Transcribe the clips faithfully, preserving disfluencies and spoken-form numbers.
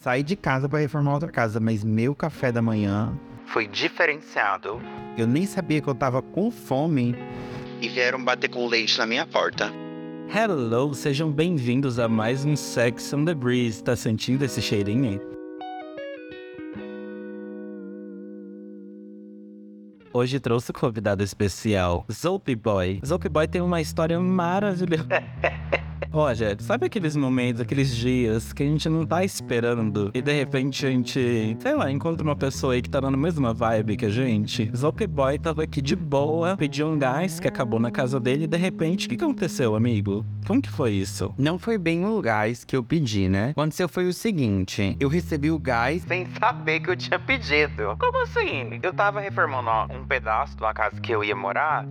saí de casa pra reformar outra casa, mas meu café da manhã foi diferenciado. Eu nem sabia que eu tava com fome e vieram bater com leite na minha porta. Hello, sejam bem-vindos a mais um Sex on the Breeze. Tá sentindo esse cheirinho? Hoje trouxe um convidado especial, Zope Boy. Zope Boy tem uma história maravilhosa. Roger, sabe aqueles momentos, aqueles dias que a gente não tá esperando e de repente a gente, sei lá, encontra uma pessoa aí que tá na mesma vibe que a gente? Zope Boy tava aqui de boa, pediu um gás que acabou na casa dele e de repente, o que aconteceu, amigo? Como que foi isso? Não foi bem o gás que eu pedi, né? O que aconteceu foi o seguinte, eu recebi o gás sem saber que eu tinha pedido. Como assim? Eu tava reformando ó, um pedaço de uma casa que eu ia morar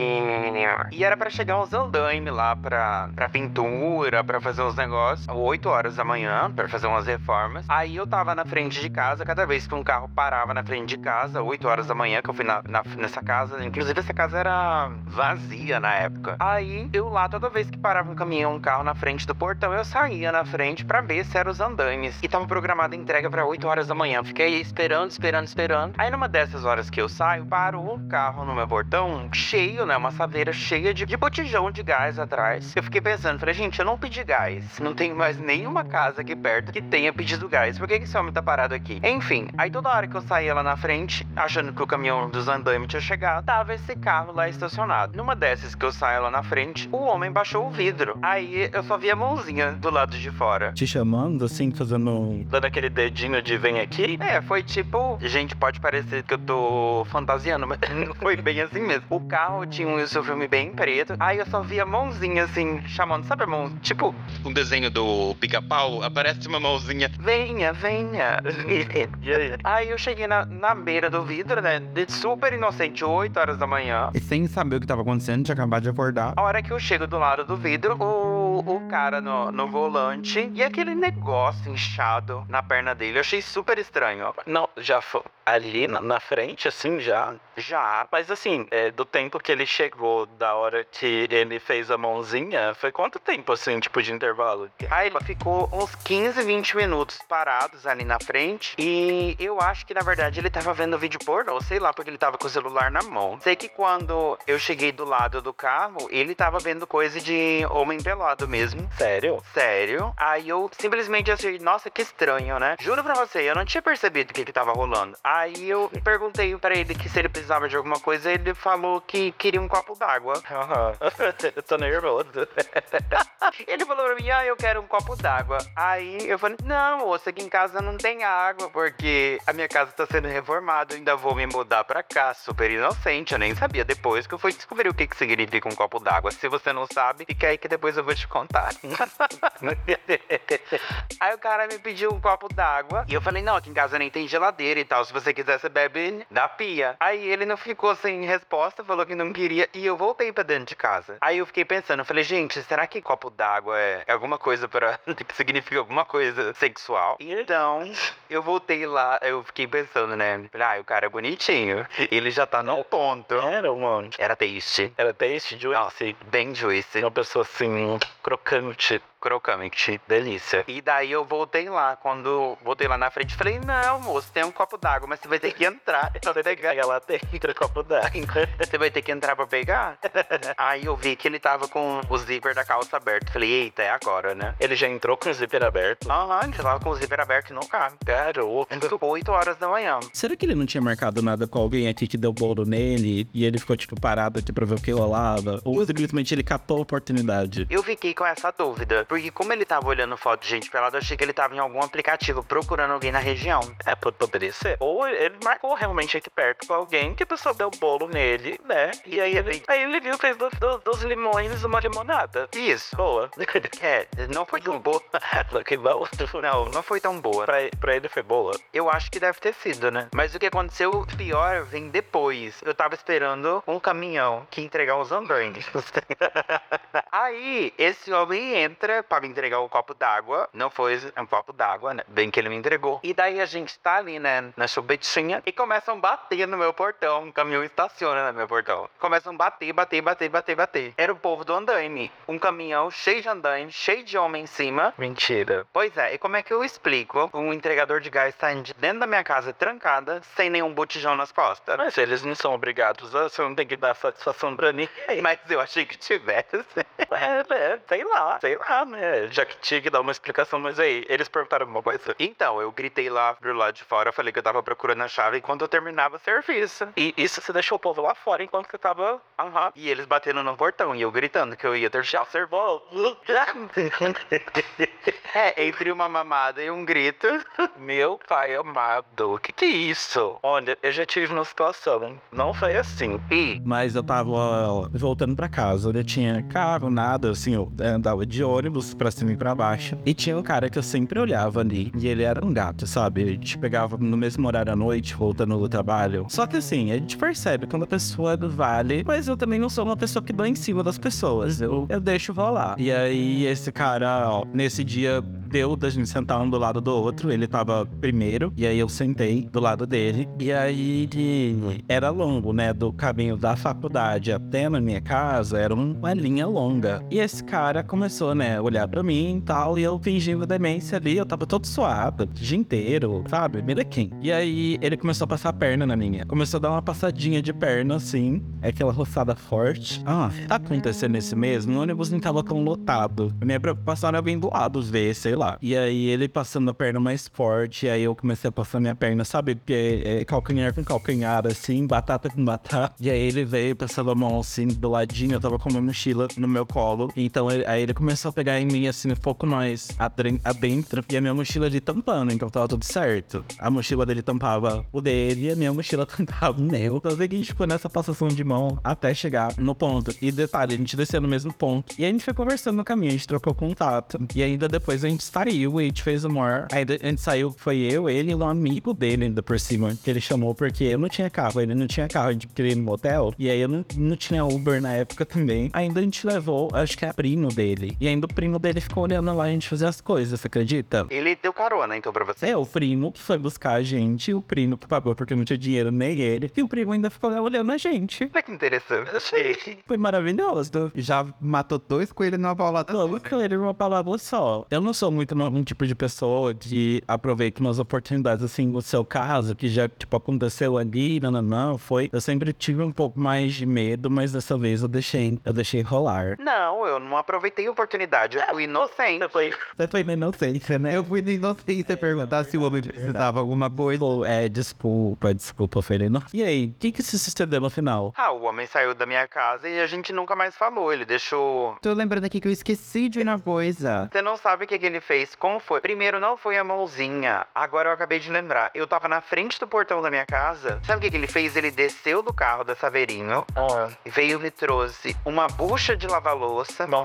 e era pra chegar uns andaimes lá pra, pra pintura, pra fazer uns negócios, oito horas da manhã, pra fazer umas reformas. Aí eu tava na frente de casa, cada vez que um carro parava na frente de casa, oito horas da manhã, que eu fui na, na, nessa casa, inclusive essa casa era vazia na época. Aí eu lá, toda vez que parava um caminhão, um carro na frente do portão, eu saía na frente pra ver se eram os andaimes. E tava programada a entrega pra oito horas da manhã. Fiquei esperando, esperando, esperando. Aí numa dessas horas que eu saio, parou um carro no meu portão, cheio, né, uma saveira cheia de, de botijão de gás atrás. Eu fiquei pensando, falei, gente, eu não pedi gás. Não tem mais nenhuma casa aqui perto que tenha pedido gás. Por que que esse homem tá parado aqui? Enfim, aí toda hora que eu saía lá na frente, achando que o caminhão dos andaimes tinha chegado, tava esse carro lá estacionado. Numa dessas que eu saio lá na frente, o homem baixou o vidro. Aí eu só vi a mãozinha do lado de fora. Te chamando, assim, fazendo... Dando aquele dedinho de vem aqui. É, foi tipo... Gente, pode parecer que eu tô fantasiando, mas não foi bem assim mesmo. O carro tinha um seu filme bem preto. Aí eu só vi a mãozinha, assim, chamando. Sabe a mão? Tipo, um desenho do Pica-Pau. Aparece uma mãozinha. Venha, venha. Aí eu cheguei na, na beira do vidro, né? De super inocente, oito horas da manhã. E sem saber o que tava acontecendo, tinha acabado de acordar. A hora que eu chego do lado do vidro, o, o cara no, no volante e aquele negócio inchado na perna dele. Eu achei super estranho. Não, já foi ali na, na frente, assim, já? Já. Mas assim, é, do tempo que ele chegou, da hora que ele fez a mãozinha, foi quanto tempo, assim, tipo, de intervalo? Aí ele ficou uns quinze, vinte minutos parados ali na frente. E eu acho que, na verdade, ele tava vendo vídeo pornô, sei lá, porque ele tava com o celular na mão. Sei que quando eu cheguei do lado do carro, ele tava vendo coisa de homem pelado mesmo. Sério? Sério. Aí eu simplesmente achei, nossa, que estranho, né? Juro pra você, eu não tinha percebido o que que tava rolando. Aí eu perguntei pra ele que se ele precisava de alguma coisa, ele falou que queria um copo d'água. Aham. Eu tô nervoso. Ele falou pra mim, ah, eu quero um copo d'água. Aí eu falei, não, moça, aqui em casa não tem água, porque a minha casa tá sendo reformada, eu ainda vou me mudar pra cá. Super inocente, eu nem sabia. Depois que eu fui descobrir o que que significa um copo d'água. Se você não sabe, fica aí que depois eu vou te contar. Aí o cara me pediu um copo d'água e eu falei, não, aqui em casa nem tem geladeira e tal. Se você quiser, você bebe da pia. Aí ele não ficou sem resposta, falou que não queria e eu voltei pra dentro de casa. Aí eu fiquei pensando, eu falei, gente, será que copo d'água é, é alguma coisa pra... que significa alguma coisa sexual? Então, eu voltei lá, eu fiquei pensando, né? Ah, o cara é bonitinho. Ele já tá no ponto. Era, mano. Era taste. Era taste, juicy. Nossa, bem juicy. Uma pessoa assim, crocante. Crocante, delícia. E daí eu voltei lá, quando voltei lá na frente, falei, não, moço, tem um copo d'água, mas você vai ter que entrar. Eu vou pegar ela dentro, copo d'água. Você vai ter que entrar pra pegar? Aí eu vi que ele tava com o zíper da calça aberto. Falei, eita, é agora, né? Ele já entrou com o zíper aberto? Aham, ele tava com o zíper aberto no carro. Garoto. oito horas da manhã. Será que ele não tinha marcado nada com alguém aqui que deu bolo nele e ele ficou, tipo, parado aqui pra ver o que rolava? Ou simplesmente ele catou a oportunidade? Eu fiquei com essa dúvida. Porque como ele tava olhando foto de gente pelada, eu achei que ele tava em algum aplicativo procurando alguém na região. É, poderia ser. Ou ele marcou realmente aqui perto com alguém que a pessoa deu bolo nele, né? E aí ele, aí ele viu, fez do, do, dos limões uma limonada. Isso. Boa. É, não foi tão boa. Que bom. Não, não foi tão boa. Pra, pra ele foi boa? Eu acho que deve ter sido, né? Mas o que aconteceu pior vem depois. Eu tava esperando um caminhão que ia entregar os andaimes. Aí, esse homem entra chega pra me entregar o copo d'água. Não foi um copo d'água, né? Bem que ele me entregou. E daí a gente tá ali, né, na chupetinha, e começam a bater no meu portão. Um caminhão estaciona no meu portão. Começam a bater, bater, bater, bater, bater. Era o povo do andaime. Um caminhão cheio de andaime, cheio de homem em cima. Mentira. Pois é, e como é que eu explico um entregador de gás saindo de dentro da minha casa trancada, sem nenhum botijão nas costas? Mas eles não são obrigados, você não tem que dar satisfação pra ninguém. Mas eu achei que tivesse. É, é, sei lá, sei lá, né? Já que tinha que dar uma explicação, mas aí, eles perguntaram alguma coisa. Então, eu gritei lá pro lado de fora, falei que eu tava procurando a chave enquanto eu terminava o serviço. E isso você deixou o povo lá fora enquanto você tava... Aham. E eles batendo no portão e eu gritando que eu ia ter já servou. É, entre uma mamada e um grito. Meu pai amado, o que que é isso? Olha, eu já tive uma situação, não foi assim. E... Mas eu tava voltando pra casa, eu tinha carro, nada, assim, eu andava de ônibus pra cima e pra baixo. E tinha um cara que eu sempre olhava ali, e ele era um gato, sabe? A gente pegava no mesmo horário à noite, voltando do trabalho. Só que assim, a gente percebe quando a pessoa é do vale, mas eu também não sou uma pessoa que dá em cima das pessoas, eu, eu deixo rolar. E aí esse cara, ó, nesse dia deu da gente sentar um do lado do outro, ele tava primeiro, e aí eu sentei do lado dele, e aí era longo, né, do caminho da faculdade até na minha casa, era uma linha longa. E esse cara começou, né, olhar pra mim e tal, e eu fingindo demência ali, eu tava todo suado, o dia inteiro, sabe, melequim. E aí ele começou a passar a perna na minha, começou a dar uma passadinha de perna, assim, aquela roçada forte. Ah, tá acontecendo esse mesmo? O ônibus não tava tão lotado. A minha preocupação era vir do lado ver, sei lá. E aí ele passando a perna mais forte, e aí eu comecei a passar minha perna, sabe, porque é calcanhar com calcanhar, assim, batata com batata. E aí ele veio passando a mão, assim, do ladinho, eu tava com uma mochila no meu colo. Então ele, aí ele começou a pegar em mim, assim, um pouco mais adentro, e a minha mochila ali tampando, então tava tudo certo. A mochila dele tampava o dele, e a minha mochila tampava o meu. Então eu sei tipo, nessa passação de mão até chegar no ponto. E detalhe, a gente desceu no mesmo ponto. E a gente foi conversando no caminho, a gente trocou contato. E ainda depois a gente saiu e a gente fez humor. Aí a gente saiu, foi eu, ele e um amigo dele ainda por cima, que ele chamou porque eu não tinha carro, ele não tinha carro, a gente queria ir no motel. E aí eu não, não tinha Uber na época também. Ainda a gente levou, acho que é a primo dele. E ainda o primo dele ficou olhando lá a gente fazer as coisas, você acredita? Ele deu carona, então, pra você? É, o primo que foi buscar a gente, o primo que pagou porque não tinha dinheiro nem ele. E o primo ainda ficou lá olhando a gente. Olha que interessante. Foi maravilhoso. Já matou dois coelhos numa paulada. Dois coelhos numa palavra só. Eu não sou muito um tipo de pessoa que aproveita umas oportunidades, assim, no seu caso, que já, tipo, aconteceu ali, não, não, não, foi. Eu sempre tive um pouco mais de medo, mas dessa vez eu deixei, eu deixei rolar. Não, eu não aproveitei a oportunidade. Eu fui inocente. Foi. Você foi na inocência, né? Eu fui na inocência perguntar se o homem precisava alguma coisa. É, desculpa, desculpa, Ferino. E aí, o que que se sucedeu no final? Ah, o homem saiu da minha casa e a gente nunca mais falou. Ele deixou... Tô lembrando aqui que eu esqueci de uma coisa. Você não sabe o que, que ele fez. Como foi? Primeiro, não foi a mãozinha. Agora eu acabei de lembrar. Eu tava na frente do portão da minha casa. Sabe o que, que ele fez? Ele desceu do carro da Saveirinho. Ah. Veio e me trouxe uma bucha de lavar louça. Bom.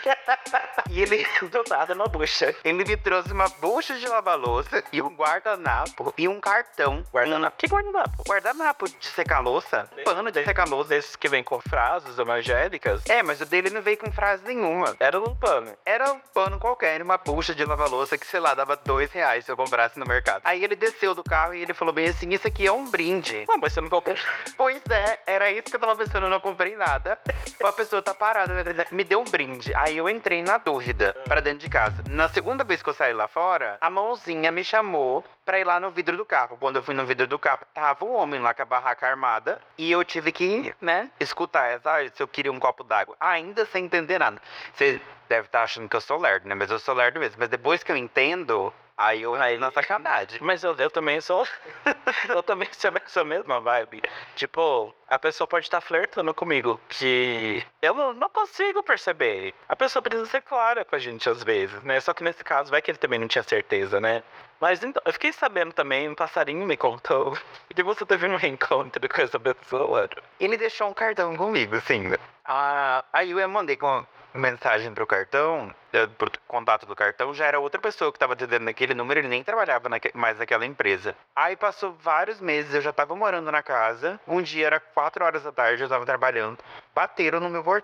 E ele... Do nada, uma bucha. Ele me trouxe uma bucha de lavar louça e um guardanapo e um cartão. Guardanapo? Que guardanapo? Guardanapo de secar louça. Pano de secar louça. Desses que vem com frases evangélicas. É, mas o dele não veio com frase nenhuma. Era um pano. Era um pano qualquer, uma bucha de lavar louça que, sei lá, dava dois reais se eu comprasse no mercado. Aí ele desceu do carro e ele falou bem assim, isso aqui é um brinde. Ah, mas você não comprou? Pois é, era isso que eu tava pensando, eu não comprei nada. A pessoa tá parada, me deu um brinde. Aí eu entrei na dúvida pra dentro de casa. Na segunda vez que eu saí lá fora, a mãozinha me chamou pra ir lá no vidro do carro. Quando eu fui no vidro do carro, tava o homem lá com a barraca armada. E eu tive que, né, escutar essa, ah, se eu queria um copo d'água. Ainda sem entender nada. Você deve estar achando que eu sou lerdo, né? Mas eu sou lerdo mesmo. Mas depois que eu entendo... Aí eu caí na sacanagem. Mas eu, eu também sou... eu também sou essa mesma vibe. Tipo, a pessoa pode estar flertando comigo, que eu não, não consigo perceber. A pessoa precisa ser clara com a gente às vezes, né? Só que nesse caso, vai que ele também não tinha certeza, né? Mas então, eu fiquei sabendo também, um passarinho me contou que você teve um reencontro com essa pessoa. Ele deixou um cartão comigo, assim. Ah, aí eu mandei com mensagem pro cartão, pro contato do cartão, já era outra pessoa que tava atendendo naquele número, ele nem trabalhava naque, mais naquela empresa. Aí passou vários meses, eu já tava morando na casa, um dia era quatro horas da tarde, eu tava trabalhando, bateram no meu portão.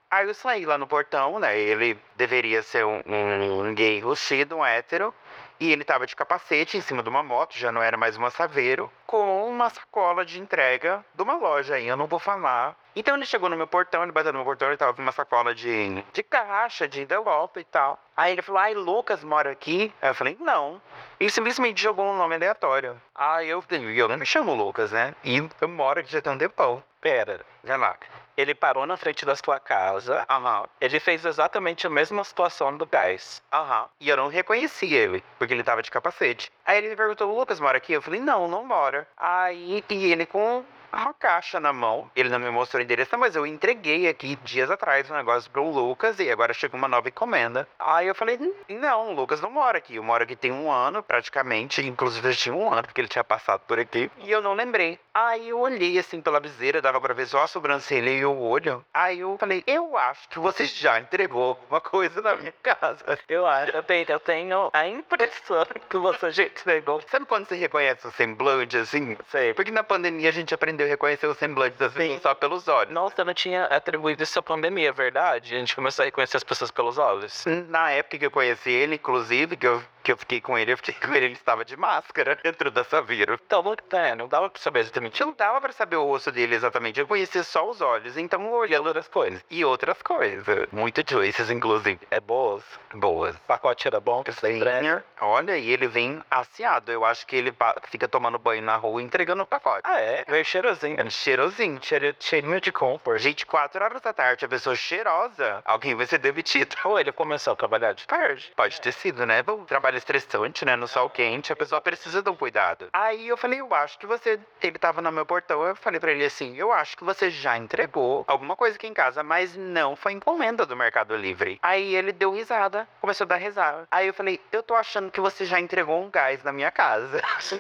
Aí eu saí lá no portão, né? Ele deveria ser um, um, um gay rustido, um hétero. E ele tava de capacete em cima de uma moto, já não era mais um saveiro, com uma sacola de entrega de uma loja aí, eu não vou falar. Então ele chegou no meu portão, ele bateu no meu portão, ele tava com uma sacola de, de caixa, de envelope e tal. Aí ele falou, ai, Lucas mora aqui? Aí eu falei, não. E simplesmente jogou um nome aleatório. Aí eu, eu não me chamo Lucas, né? E eu moro aqui já tem um tempão. Pera, já lá. Ele parou na frente da sua casa. Aham. Ele fez exatamente a mesma situação do gás. Aham. E eu não reconheci ele, porque ele tava de capacete. Aí ele me perguntou, o Lucas mora aqui? Eu falei, não, não mora. Aí, e ele com uma caixa na mão. Ele não me mostrou o endereço, mas eu entreguei aqui dias atrás um negócio pro Lucas e agora chegou uma nova encomenda. Aí eu falei, não, o Lucas não mora aqui. Eu moro aqui tem um ano, praticamente. Inclusive, já tinha um ano, porque ele tinha passado por aqui. E eu não lembrei. Aí eu olhei assim pela viseira, dava pra ver só a sobrancelha e o olho. Aí eu falei, eu acho que você já entregou alguma coisa na minha casa. Eu acho, eu tenho, eu tenho a impressão que você já entregou. Sabe quando você reconhece o semblante, assim? Sei. Porque na pandemia a gente aprendeu a reconhecer o semblante das pessoas só pelos olhos. Nossa, eu não tinha atribuído isso à pandemia, é verdade? A gente começou a reconhecer as pessoas pelos olhos. Na época que eu conheci ele, inclusive, que eu, que eu fiquei com ele, eu fiquei com ele, ele estava de máscara dentro da Saveiro. Então, é, não dava pra saber exatamente. Não dava pra saber o rosto dele exatamente, eu conhecia só os olhos, então eu olhei outras coisas. E outras coisas. Muito choices, inclusive. É boas? Boas. O pacote era bom, que Sim. Olha, e ele vem aciado. Eu acho que ele fica tomando banho na rua e entregando o pacote. Ah, é? Veio cheirosinho. É cheirosinho. Cheiro, cheirinho de comfort. Gente, quatro horas da tarde, a pessoa cheirosa, alguém vai ser demitido. Ou ele começou a trabalhar de tarde. Pode ter sido, né? Bom, trabalho estressante, né? No sol quente, a pessoa precisa de um cuidado. Aí eu falei, eu acho que você... Ele tava no meu portão, eu falei pra ele assim, eu acho que você já entregou alguma coisa aqui em casa, mas não foi encomenda do Mercado Livre. Aí ele deu risada, começou a dar risada. Aí eu falei, eu tô achando que você já entregou um gás na minha casa.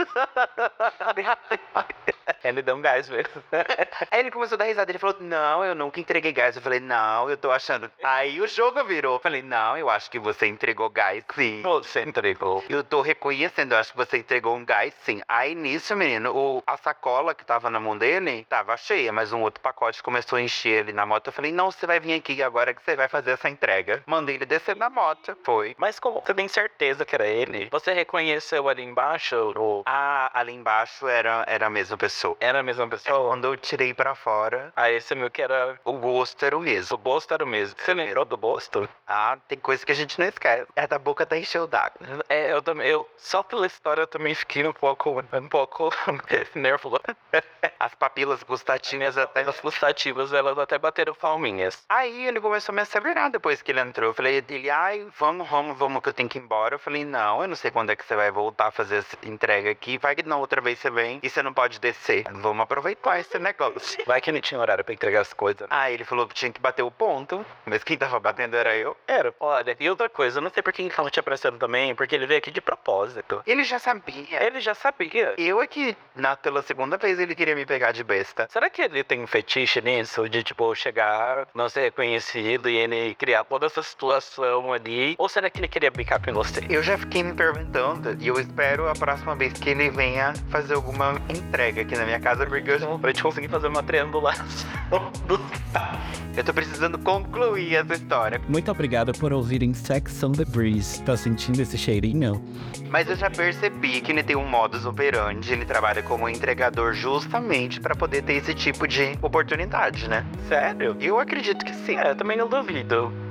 Ele deu um gás mesmo. Aí ele começou a dar risada, ele falou, não, eu nunca entreguei gás. Eu falei, não, eu tô achando. Aí o jogo virou, eu falei, não, eu acho que você entregou gás, sim. Você entregou. Eu tô reconhecendo, eu acho que você entregou um gás, sim. Aí nisso, menino, o, a sacola que tava na mão dele tava cheia, mas um outro pacote começou a encher ali na moto. Eu falei, não, você vai vir aqui agora que você vai fazer essa entrega. Mandei ele descer na moto, foi. Mas como você tem certeza que era ele? Você reconheceu ali embaixo? Ou... Ah, ali embaixo era, era a mesma pessoa. Era a mesma pessoa? Quando eu tirei pra fora, aí você viu que era... o gosto era o mesmo. O gosto era o mesmo. Você lembrou do gosto? Ah, tem coisa que a gente não esquece. É da boca tá encheu d'água. É, eu também... Eu, só pela história eu também fiquei um pouco... Um pouco nervoso. As papilas gustativas até... As gustativas, elas até bateram palminhas. Aí ele começou a me asseverar depois que ele entrou. Eu falei, ele, ai, vamos, vamos, vamos, que eu tenho que ir embora. Eu falei, não, eu não sei quando é que você vai voltar a fazer essa entrega aqui. Vai que na outra vez você vem e você não pode descer. Vamos aproveitar esse negócio. Vai que não tinha horário pra entregar as coisas. Aí ele falou que tinha que bater o ponto, mas quem tava batendo era eu. Era. Olha, e outra coisa, eu não sei por que ele tava te apressando também, porque ele veio aqui de propósito. Ele já sabia. Ele já sabia. Eu é que, na, pela segunda vez, ele queria me pegar de besta. Será que ele tem um fetiche nisso? De, tipo, chegar, não ser reconhecido e ele criar toda essa situação ali? Ou será que ele queria brincar com você? Eu já fiquei me perguntando e eu espero a próxima vez que ele venha fazer alguma entrega aqui na minha casa, porque eu Pra gente conseguir fazer uma triangulação do... Eu tô precisando concluir essa história. Muito obrigado por ouvirem Sex on the Breeze. Tá sentindo esse cheirinho? Mas eu já percebi que ele tem um modus operandi, ele trabalha como entregador justamente pra poder ter esse tipo de oportunidade, né? Sério? Eu acredito que sim. É, eu também não duvido.